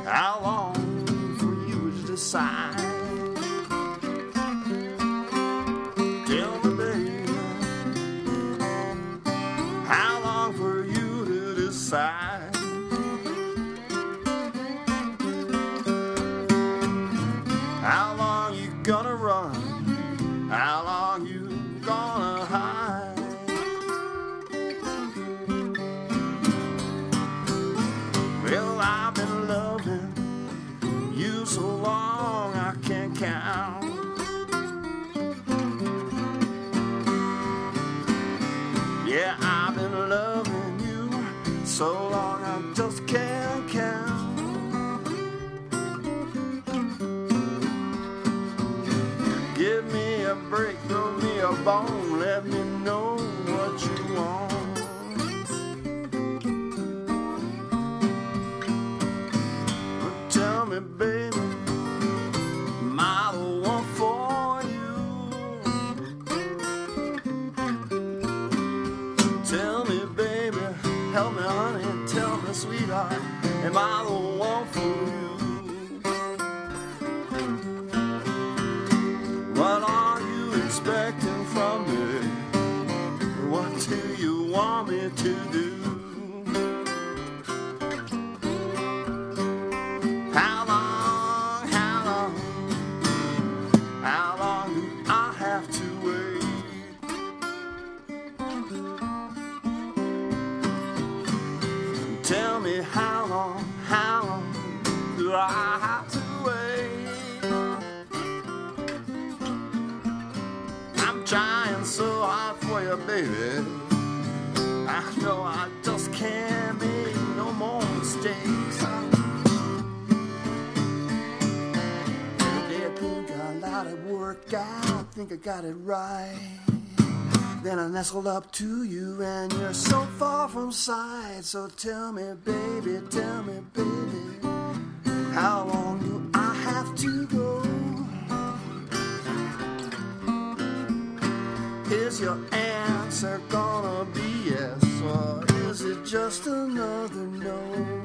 How long for you to decide? Tell me, baby, how long for you to decide? How long you gonna run? How long you gonna hide? Well, I've been loving you so long I can't count. Yeah, I've been loving you so long I just can't count. Give me a break, throw me a bone, let me know what you want. Tell me, baby, am I the one for you? Tell me, baby, help me, honey, tell me, sweetheart, am I the one for you? What are you expecting from me? What do you want me to do? How long do I have to wait? Tell me how long do I have to wait? I'm trying so hard for you, baby. I know I just can't make no more mistakes. Work out, think I got it right. Then I nestled up to you and you're so far from sight. So tell me, baby, how long do I have to go? Is your answer gonna be yes, or is it just another no?